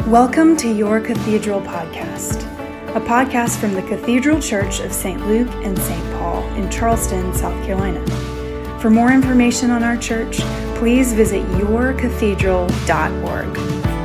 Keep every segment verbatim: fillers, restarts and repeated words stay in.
Welcome to Your Cathedral Podcast, a podcast from the Cathedral Church of Saint Luke and Saint Paul in Charleston, South Carolina. For more information on our church, please visit your cathedral dot org.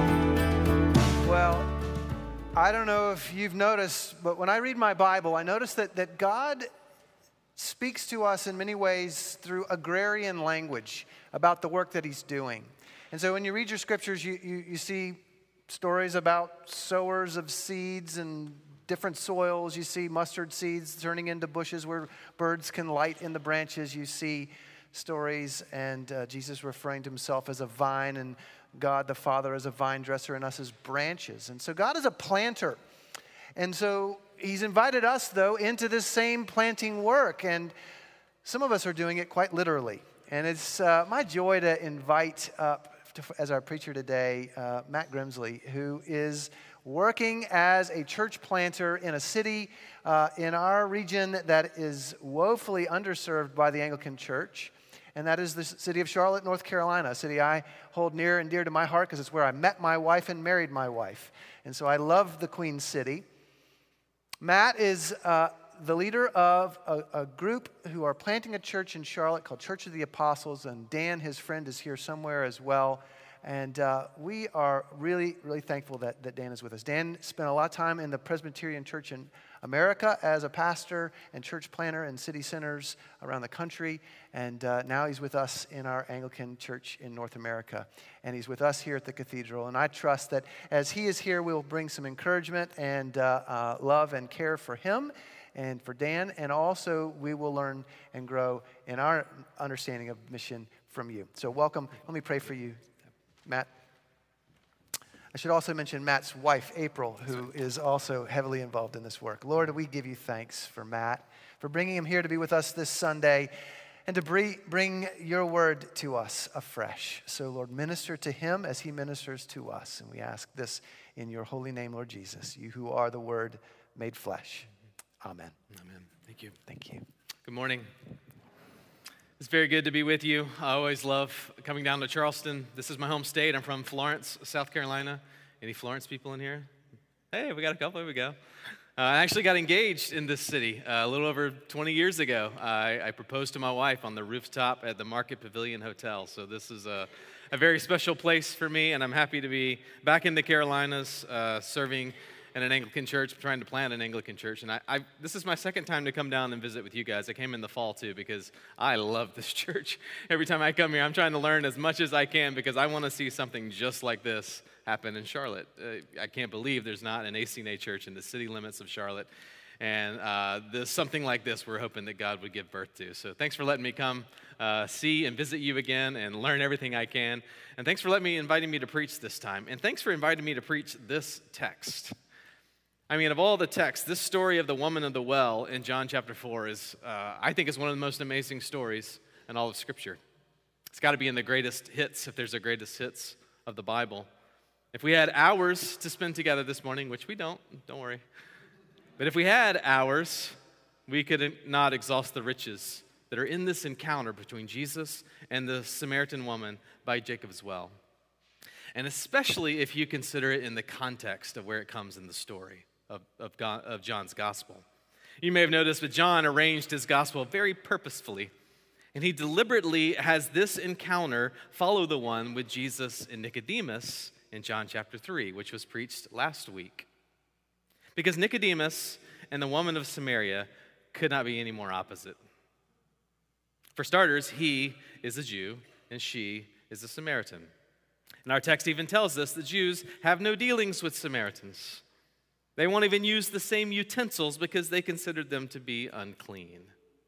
Well, I don't know if you've noticed, but when I read my Bible, I notice that, that God speaks to us in many ways through agrarian language about the work that he's doing. And so when you read your scriptures, you, you, you see stories about sowers of seeds and different soils. You see mustard seeds turning into bushes where birds can light in the branches. You see stories and uh, Jesus referring to himself as a vine and God the Father as a vine dresser and us as branches. And so God is a planter. And so he's invited us, though, into this same planting work. And some of us are doing it quite literally. And it's uh, my joy to invite up as our preacher today, uh, Matt Grimsley, who is working as a church planter in a city uh, in our region that is woefully underserved by the Anglican Church, and that is the city of Charlotte, North Carolina, a city I hold near and dear to my heart because it's where I met my wife and married my wife. And so I love the Queen City. Matt is uh, the leader of a, a group who are planting a church in Charlotte called Church of the Apostles, and Dan, his friend, is here somewhere as well. And uh, we are really, really thankful that, that Dan is with us. Dan spent a lot of time in the Presbyterian Church in America as a pastor and church planter in city centers around the country. And uh, now he's with us in our Anglican Church in North America. And he's with us here at the Cathedral. And I trust that as he is here, we'll bring some encouragement and uh, uh, love and care for him and for Dan, and also we will learn and grow in our understanding of mission from you. So welcome. Let me pray for you, Matt. I should also mention Matt's wife, April, who is also heavily involved in this work. Lord, we give you thanks for Matt, for bringing him here to be with us this Sunday, and to bring your word to us afresh. So, Lord, minister to him as he ministers to us. And we ask this in your holy name, Lord Jesus, you who are the word made flesh. Amen. Amen. Thank you. Thank you. Good morning. It's very good to be with you. I always love coming down to Charleston. This is my home state. I'm from Florence, South Carolina. Any Florence people in here? Hey, we got a couple. Here we go. Uh, I actually got engaged in this city uh, a little over twenty years ago. I, I proposed to my wife on the rooftop at the Market Pavilion Hotel. So this is a, a very special place for me, and I'm happy to be back in the Carolinas uh, serving in an Anglican church, trying to plant an Anglican church. And I, I, this is my second time to come down and visit with you guys. I came in the fall, too, because I love this church. Every time I come here, I'm trying to learn as much as I can because I want to see something just like this happen in Charlotte. Uh, I can't believe there's not an A C N A church in the city limits of Charlotte. And uh, this, something like this we're hoping that God would give birth to. So thanks for letting me come uh, see and visit you again and learn everything I can. And thanks for letting me, inviting me to preach this time. And thanks for inviting me to preach this text. I mean, of all the texts, this story of the woman of the well in John chapter four is, uh, I think, is one of the most amazing stories in all of Scripture. It's got to be in the greatest hits, if there's a greatest hits of the Bible. If we had hours to spend together this morning, which we don't, don't worry. But if we had hours, we could not exhaust the riches that are in this encounter between Jesus and the Samaritan woman by Jacob's well. And especially if you consider it in the context of where it comes in the story of, of, God, of John's gospel. You may have noticed that John arranged his gospel very purposefully, and he deliberately has this encounter follow the one with Jesus and Nicodemus in John chapter three, which was preached last week. Because Nicodemus and the woman of Samaria could not be any more opposite. For starters, he is a Jew and she is a Samaritan. And our text even tells us that Jews have no dealings with Samaritans. They won't even use the same utensils because they considered them to be unclean.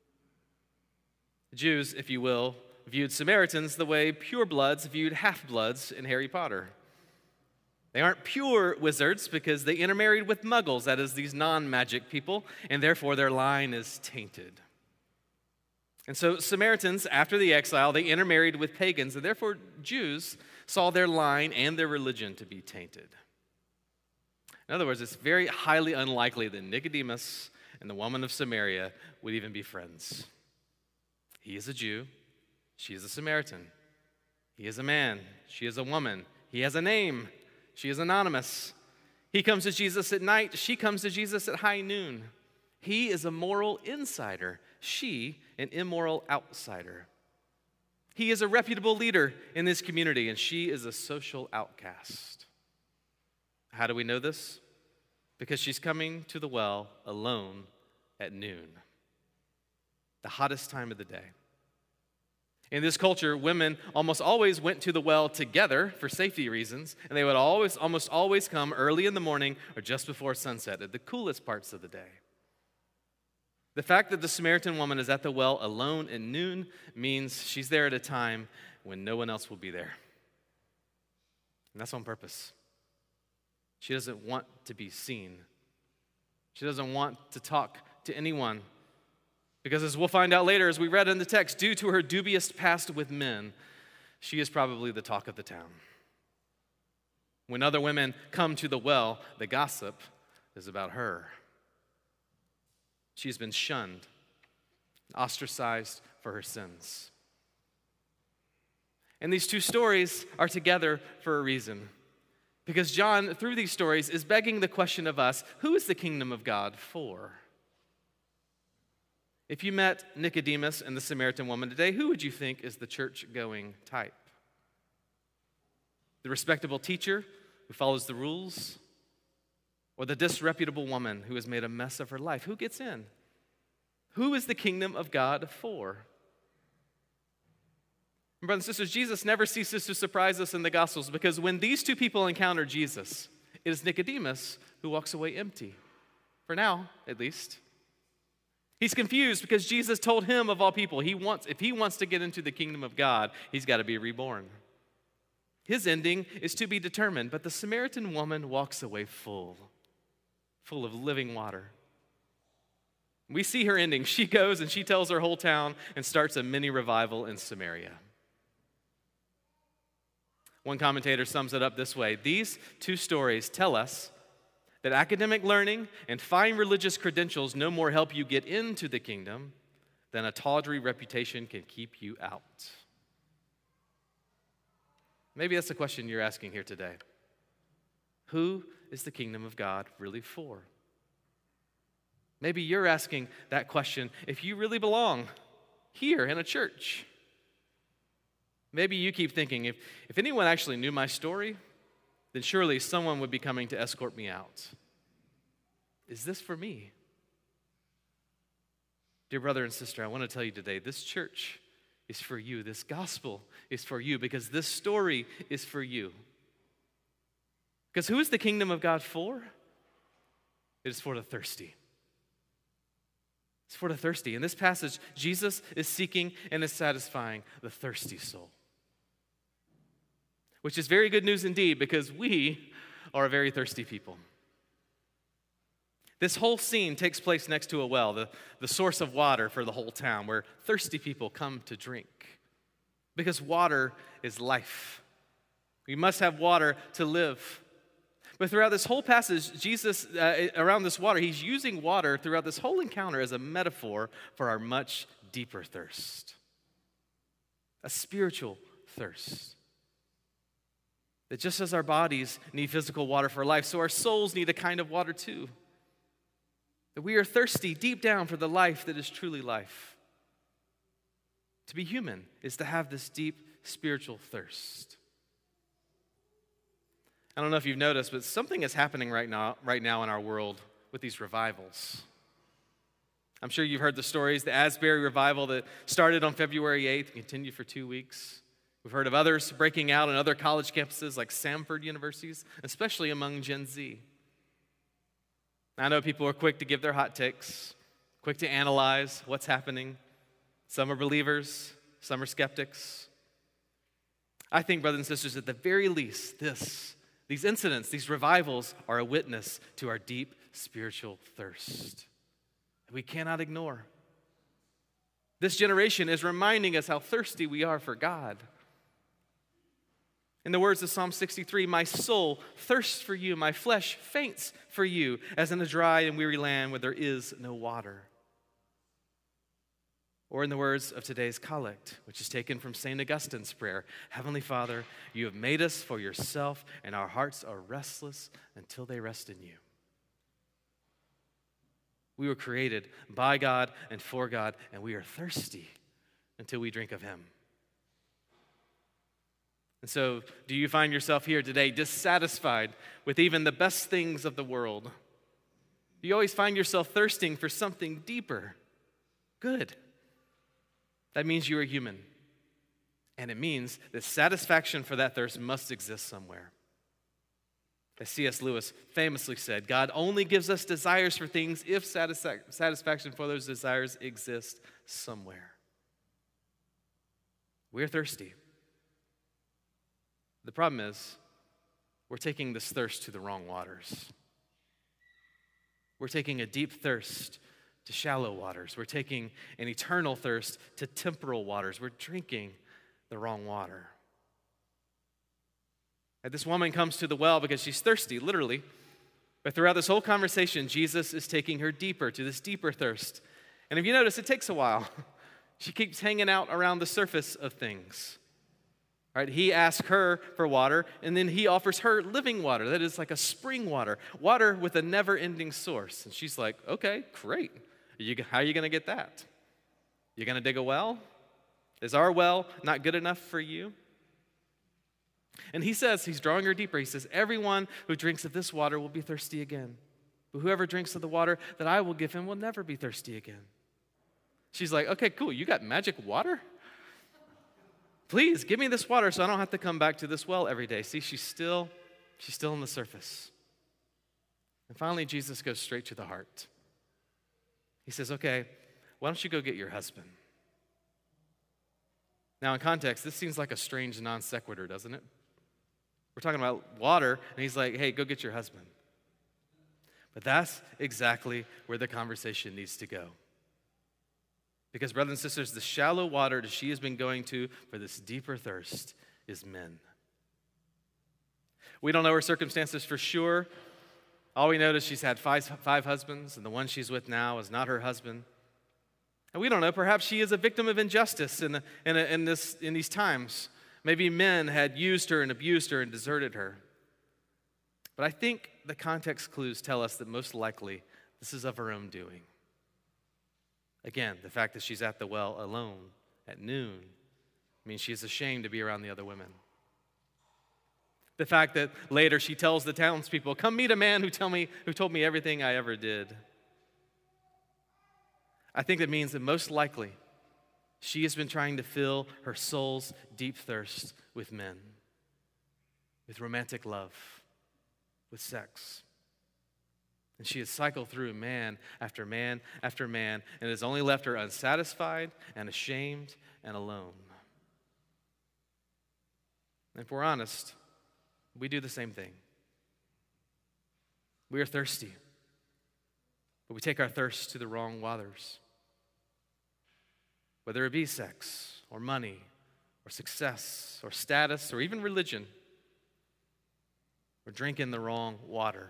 The Jews, if you will, viewed Samaritans the way purebloods viewed half-bloods in Harry Potter. They aren't pure wizards because they intermarried with muggles, that is, these non-magic people, and therefore their line is tainted. And so Samaritans, after the exile, they intermarried with pagans, and therefore Jews saw their line and their religion to be tainted. In other words, it's very highly unlikely that Nicodemus and the woman of Samaria would even be friends. He is a Jew, she is a Samaritan. He is a man, she is a woman. He has a name, She is anonymous. He comes to Jesus at night. She comes to Jesus at high noon. He is a moral insider. She, an immoral outsider. He is a reputable leader in this community, and she is a social outcast. How do we know this? Because she's coming to the well alone at noon, the hottest time of the day. In this culture, women almost always went to the well together for safety reasons, and they would always, almost always come early in the morning or just before sunset at the coolest parts of the day. The fact that the Samaritan woman is at the well alone at noon means she's there at a time when no one else will be there. And that's on purpose. She doesn't want to be seen. She doesn't want to talk to anyone. Because as we'll find out later, as we read in the text, due to her dubious past with men, she is probably the talk of the town. When other women come to the well, the gossip is about her. She's been shunned, ostracized for her sins. And these two stories are together for a reason. Because John, through these stories, is begging the question of us, who is the kingdom of God for? If you met Nicodemus and the Samaritan woman today, who would you think is the church-going type? The respectable teacher who follows the rules? Or the disreputable woman who has made a mess of her life? Who gets in? Who is the kingdom of God for? And brothers and sisters, Jesus never ceases to surprise us in the Gospels, because when these two people encounter Jesus, it is Nicodemus who walks away empty. For now, at least. He's confused because Jesus told him, of all people, he wants, if he wants to get into the kingdom of God, he's got to be reborn. His ending is to be determined, but the Samaritan woman walks away full, full of living water. We see her ending. She goes and she tells her whole town and starts a mini revival in Samaria. One commentator sums it up this way: these two stories tell us that academic learning and fine religious credentials no more help you get into the kingdom than a tawdry reputation can keep you out. Maybe that's the question you're asking here today. Who is the kingdom of God really for? Maybe you're asking that question if you really belong here in a church. Maybe you keep thinking, if, if anyone actually knew my story, then surely someone would be coming to escort me out. Is this for me? Dear brother and sister, I want to tell you today, this church is for you. This gospel is for you, because this story is for you. Because who is the kingdom of God for? It is for the thirsty. It's for the thirsty. In this passage, Jesus is seeking and is satisfying the thirsty soul. Which is very good news indeed, because we are a very thirsty people. This whole scene takes place next to a well, the, the source of water for the whole town, where thirsty people come to drink. Because water is life. We must have water to live. But throughout this whole passage, Jesus, uh, around this water, he's using water throughout this whole encounter as a metaphor for our much deeper thirst. A spiritual thirst. That just as our bodies need physical water for life, so our souls need a kind of water too. That we are thirsty deep down for the life that is truly life. To be human is to have this deep spiritual thirst. I don't know if you've noticed, but something is happening right now, right now in our world with these revivals. I'm sure you've heard the stories, the Asbury revival that started on February eighth and continued for two weeks. We've heard of others breaking out on other college campuses like Samford universities, especially among Gen Z. I know people are quick to give their hot takes, quick to analyze what's happening. Some are believers, some are skeptics. I think, brothers and sisters, at the very least, this, these incidents, these revivals are a witness to our deep spiritual thirst that we cannot ignore. This generation is reminding us how thirsty we are for God. In the words of Psalm sixty-three, my soul thirsts for you, my flesh faints for you, as in a dry and weary land where there is no water. Or in the words of today's collect, which is taken from Saint Augustine's prayer, Heavenly Father, you have made us for yourself, and our hearts are restless until they rest in you. We were created by God and for God, and we are thirsty until we drink of him. And so, do you find yourself here today dissatisfied with even the best things of the world? Do you always find yourself thirsting for something deeper? Good. That means you are human. And it means that satisfaction for that thirst must exist somewhere. As C S Lewis famously said, God only gives us desires for things if satisfa- satisfaction for those desires exists somewhere. We're thirsty. The problem is, we're taking this thirst to the wrong waters. We're taking a deep thirst to shallow waters. We're taking an eternal thirst to temporal waters. We're drinking the wrong water. And this woman comes to the well because she's thirsty, literally. But throughout this whole conversation, Jesus is taking her deeper, to this deeper thirst. And if you notice, it takes a while. She keeps hanging out around the surface of things. Right? He asks her for water, and then he offers her living water. That is like a spring water, water with a never-ending source. And she's like, okay, great. Are you, how are you going to get that? You going to dig a well? Is our well not good enough for you? And he says, he's drawing her deeper. He says, everyone who drinks of this water will be thirsty again. But whoever drinks of the water that I will give him will never be thirsty again. She's like, okay, cool. You got magic water? Please give me this water so I don't have to come back to this well every day. See, she's still, she's still on the surface. And finally, Jesus goes straight to the heart. He says, okay, why don't you go get your husband? Now, in context, this seems like a strange non sequitur, doesn't it? We're talking about water, and he's like, hey, go get your husband. But that's exactly where the conversation needs to go. Because, brothers and sisters, the shallow water that she has been going to for this deeper thirst is men. We don't know her circumstances for sure. All we know is she's had five, five husbands, and the one she's with now is not her husband. And we don't know, perhaps she is a victim of injustice in, the, in, a, in, this, in these times. Maybe men had used her and abused her and deserted her. But I think the context clues tell us that most likely this is of her own doing. Again, the fact that she's at the well alone at noon means she's ashamed to be around the other women. The fact that later she tells the townspeople, come meet a man who, tell me, who told me everything I ever did. I think that means that most likely she has been trying to fill her soul's deep thirst with men, with romantic love, with sex. And she has cycled through man after man after man, and has only left her unsatisfied and ashamed and alone. And if we're honest, we do the same thing. We are thirsty, but we take our thirst to the wrong waters. Whether it be sex or money or success or status or even religion, we're drinking the wrong water.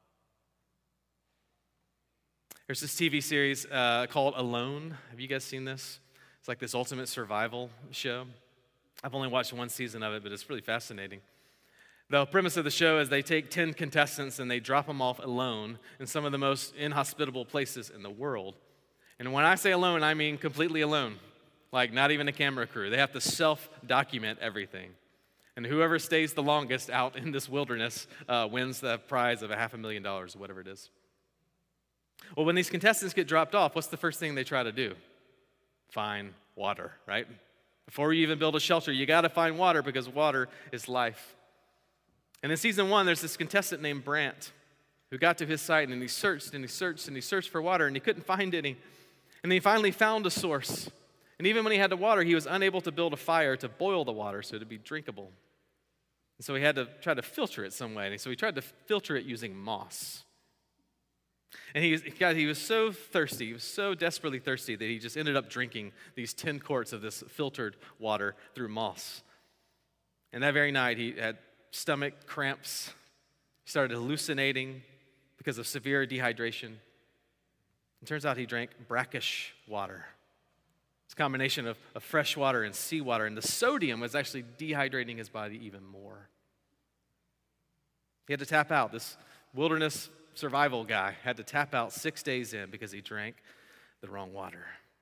There's this T V series uh, called Alone. Have you guys seen this? It's like this ultimate survival show. I've only watched one season of it, but it's really fascinating. The premise of the show is they take ten contestants and they drop them off alone in some of the most inhospitable places in the world. And when I say alone, I mean completely alone, like not even a camera crew. They have to self-document everything. And whoever stays the longest out in this wilderness uh, wins the prize of a half a million dollars or whatever it is. Well, when these contestants get dropped off, what's the first thing they try to do? Find water, right? Before you even build a shelter, you got to find water because water is life. And in season one, there's this contestant named Brant who got to his site and he searched and he searched and he searched for water and he couldn't find any. And he finally found a source. And even when he had the water, he was unable to build a fire to boil the water so it would be drinkable. And so he had to try to filter it some way. And so he tried to filter it using moss. And he, God, he was so thirsty, he was so desperately thirsty that he just ended up drinking these ten quarts of this filtered water through moss. And that very night, he had stomach cramps. He started hallucinating because of severe dehydration. It turns out he drank brackish water. It's a combination of, of fresh water and seawater, and the sodium was actually dehydrating his body even more. He had to tap out. This wilderness survival guy had to tap out six days in because he drank the wrong water.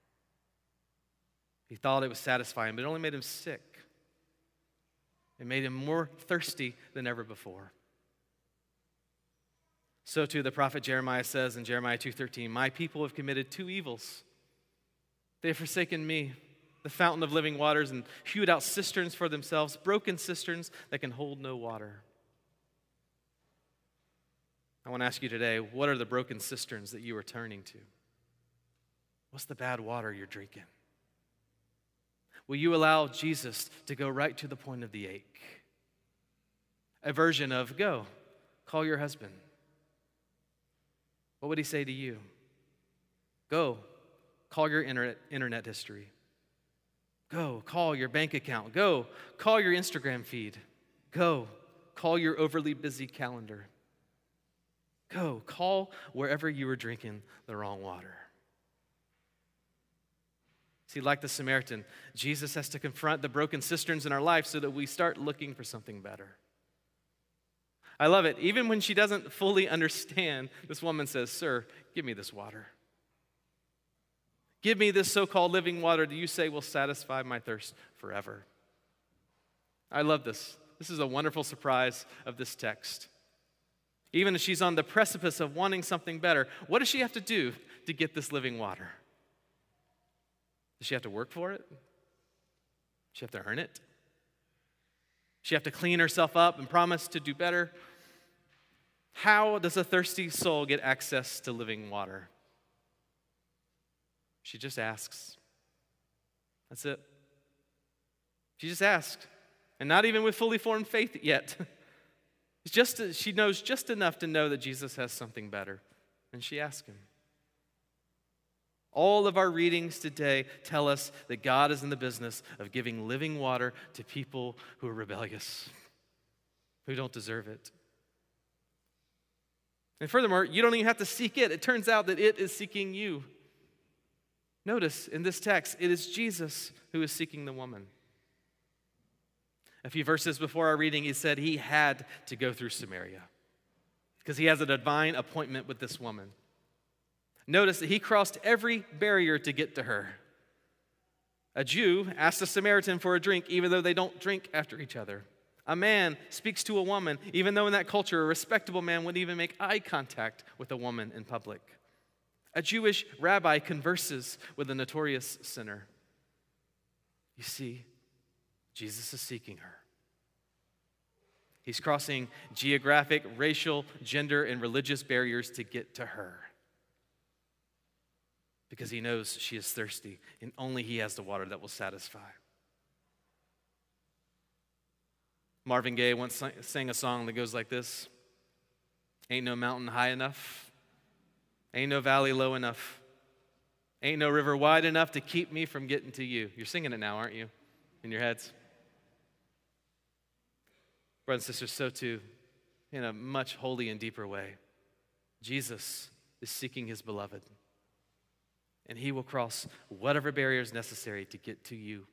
He thought it was satisfying, but it only made him sick. It made him more thirsty than ever before. So too the prophet Jeremiah says in Jeremiah two thirteen, "My people have committed two evils. They have forsaken me, the fountain of living waters, and hewed out cisterns for themselves, broken cisterns that can hold no water." I want to ask you today, what are the broken cisterns that you are turning to? What's the bad water you're drinking? Will you allow Jesus to go right to the point of the ache? A version of, go, call your husband. What would he say to you? Go, call your internet, internet history. Go, call your bank account. Go, call your Instagram feed. Go, call your overly busy calendar. Go, call wherever you were drinking the wrong water. See, like the Samaritan, Jesus has to confront the broken cisterns in our life so that we start looking for something better. I love it. Even when she doesn't fully understand, this woman says, "Sir, give me this water. Give me this so-called living water that you say will satisfy my thirst forever." I love this. This is a wonderful surprise of this text. Even as she's on the precipice of wanting something better, what does she have to do to get this living water? Does she have to work for it? Does she have to earn it? Does she have to clean herself up and promise to do better? How does a thirsty soul get access to living water? She just asks. That's it. She just asks, and not even with fully formed faith yet. It's just she knows just enough to know that Jesus has something better, and she asks him. All of our readings today tell us that God is in the business of giving living water to people who are rebellious, who don't deserve it. And furthermore, you don't even have to seek it. It turns out that it is seeking you. Notice in this text, it is Jesus who is seeking the woman. A few verses before our reading, he said he had to go through Samaria because he has a divine appointment with this woman. Notice that he crossed every barrier to get to her. A Jew asks a Samaritan for a drink even though they don't drink after each other. A man speaks to a woman even though in that culture a respectable man wouldn't even make eye contact with a woman in public. A Jewish rabbi converses with a notorious sinner. You see, Jesus is seeking her. He's crossing geographic, racial, gender, and religious barriers to get to her. Because he knows she is thirsty, and only he has the water that will satisfy. Marvin Gaye once sang a song that goes like this: "Ain't no mountain high enough, ain't no valley low enough, ain't no river wide enough to keep me from getting to you." You're singing it now, aren't you? In your heads. Brothers and sisters, so too, in a much holy and deeper way, Jesus is seeking his beloved. And he will cross whatever barrier is necessary to get to you.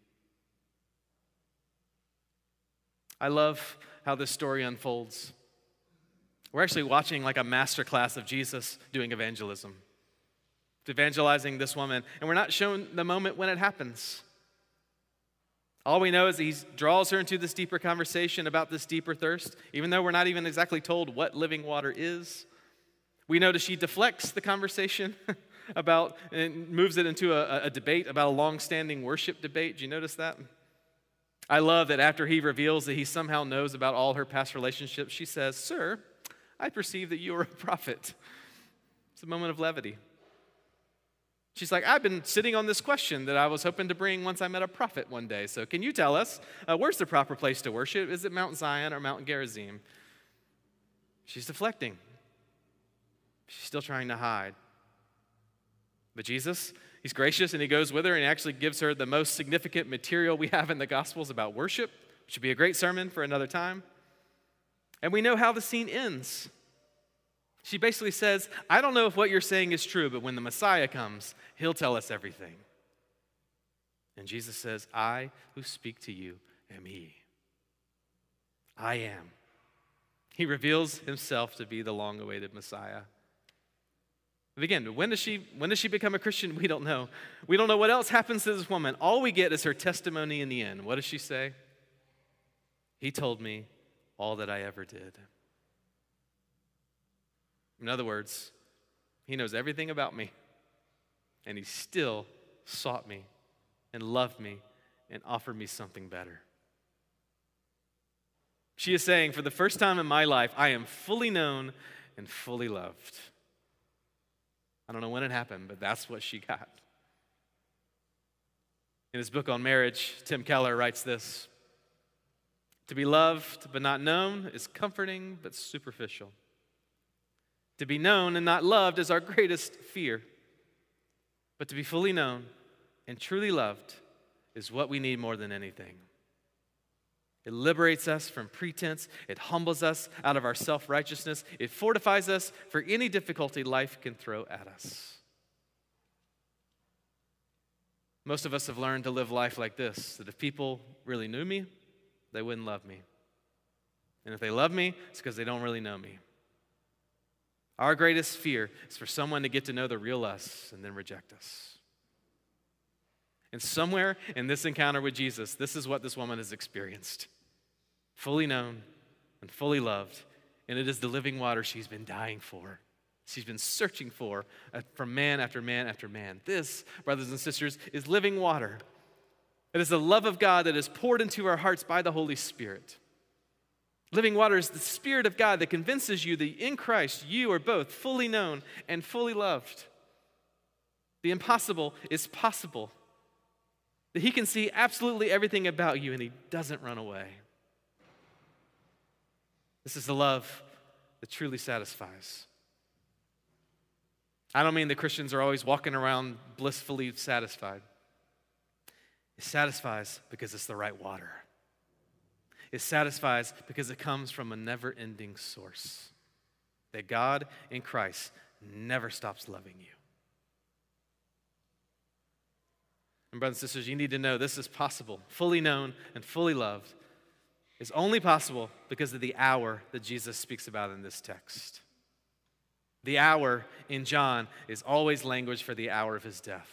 I love how this story unfolds. We're actually watching like a masterclass of Jesus doing evangelism, evangelizing this woman, and we're not shown the moment when it happens. All we know is that he draws her into this deeper conversation about this deeper thirst, even though we're not even exactly told what living water is. We notice she deflects the conversation about and moves it into a, a debate about a long-standing worship debate. Do you notice that? I love that after he reveals that he somehow knows about all her past relationships, she says, "Sir, I perceive that you are a prophet." It's a moment of levity. She's like, "I've been sitting on this question that I was hoping to bring once I met a prophet one day. So can you tell us, uh, where's the proper place to worship? Is it Mount Zion or Mount Gerizim?" She's deflecting. She's still trying to hide. But Jesus, he's gracious and he goes with her and he actually gives her the most significant material we have in the Gospels about worship, which would be a great sermon for another time. And we know how the scene ends. She basically says, "I don't know if what you're saying is true, but when the Messiah comes, he'll tell us everything." And Jesus says, I who speak to you am he. I am. He reveals himself to be the long-awaited Messiah. But again, when does she, when does she become a Christian? We don't know. We don't know what else happens to this woman. All we get is her testimony in the end. What does she say? He told me all that I ever did. In other words, he knows everything about me, and he still sought me and loved me and offered me something better. She is saying, for the first time in my life, I am fully known and fully loved. I don't know when it happened, but that's what she got. In his book on marriage, Tim Keller writes this: to be loved but not known is comforting but superficial. To be known and not loved is our greatest fear. But to be fully known and truly loved is what we need more than anything. It liberates us from pretense. It humbles us out of our self-righteousness. It fortifies us for any difficulty life can throw at us. Most of us have learned to live life like this, that if people really knew me, they wouldn't love me. And if they love me, it's because they don't really know me. Our greatest fear is for someone to get to know the real us and then reject us. And somewhere in this encounter with Jesus, this is what this woman has experienced. Fully known and fully loved. And it is the living water she's been dying for. She's been searching for from man after man after man. This, brothers and sisters, is living water. It is the love of God that is poured into our hearts by the Holy Spirit. Living water is the Spirit of God that convinces you that in Christ you are both fully known and fully loved. The impossible is possible. That he can see absolutely everything about you and he doesn't run away. This is the love that truly satisfies. I don't mean that Christians are always walking around blissfully satisfied. It satisfies because it's the right water. It satisfies because it comes from a never-ending source. That God in Christ never stops loving you. And brothers and sisters, you need to know this is possible. Fully known and fully loved is only possible because of the hour that Jesus speaks about in this text. The hour in John is always language for the hour of his death.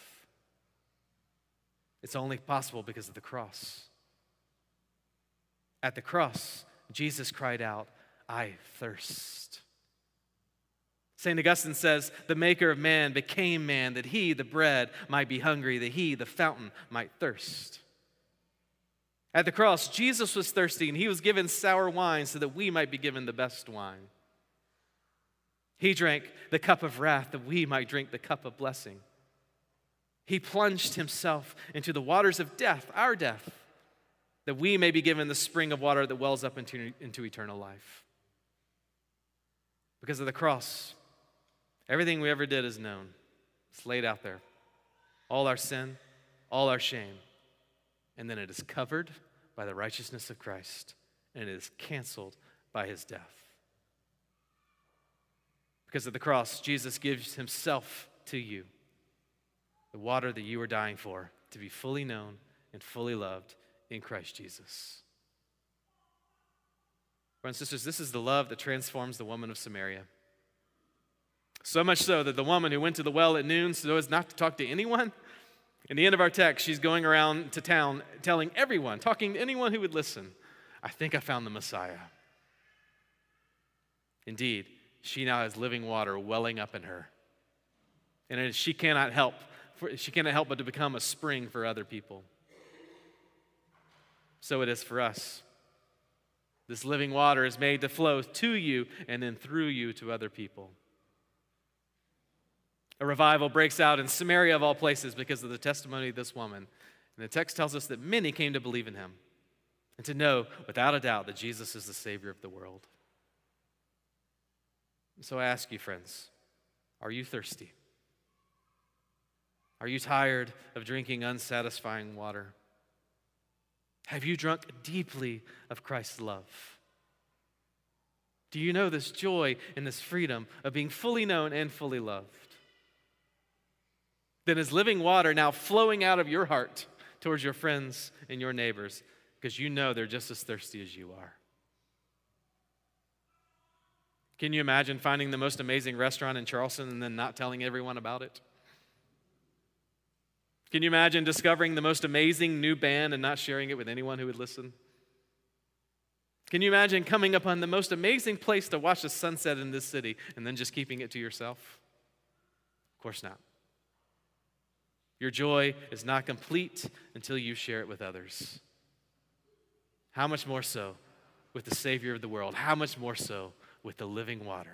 It's only possible because of the cross. At the cross, Jesus cried out, I thirst. Saint Augustine says, the maker of man became man, that he, the bread, might be hungry, that he, the fountain, might thirst. At the cross, Jesus was thirsty, and he was given sour wine so that we might be given the best wine. He drank the cup of wrath that we might drink the cup of blessing. He plunged himself into the waters of death, our death, that we may be given the spring of water that wells up into, into eternal life. Because of the cross, everything we ever did is known. It's laid out there. All our sin, all our shame. And then it is covered by the righteousness of Christ. And it is canceled by his death. Because of the cross, Jesus gives himself to you. The water that you are dying for, to be fully known and fully loved in Christ Jesus. Brothers and sisters, this is the love that transforms the woman of Samaria. So much so that the woman who went to the well at noon so as not to talk to anyone, in the end of our text, she's going around to town telling everyone, talking to anyone who would listen, I think I found the Messiah. Indeed, she now has living water welling up in her. And she cannot help, she cannot help but to become a spring for other people. So it is for us. This living water is made to flow to you and then through you to other people. A revival breaks out in Samaria of all places because of the testimony of this woman. And the text tells us that many came to believe in him and to know without a doubt that Jesus is the Savior of the world. So I ask you, friends, are you thirsty? Are you tired of drinking unsatisfying water? Have you drunk deeply of Christ's love? Do you know this joy and this freedom of being fully known and fully loved? Then is living water now flowing out of your heart towards your friends and your neighbors because you know they're just as thirsty as you are. Can you imagine finding the most amazing restaurant in Charleston and then not telling everyone about it? Can you imagine discovering the most amazing new band and not sharing it with anyone who would listen? Can you imagine coming upon the most amazing place to watch the sunset in this city and then just keeping it to yourself? Of course not. Your joy is not complete until you share it with others. How much more so with the Savior of the world? How much more so with the living water?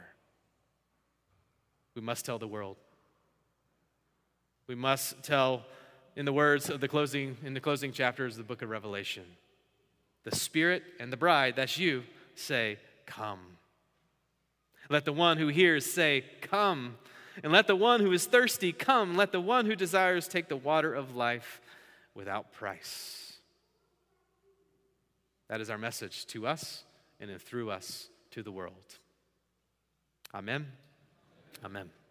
We must tell the world. We must tell, in the words of the closing, in the closing chapters of the book of Revelation, the Spirit and the bride, that's you, say, come. Let the one who hears say, come. And let the one who is thirsty come. Let the one who desires take the water of life without price. That is our message to us and through us to the world. Amen. Amen.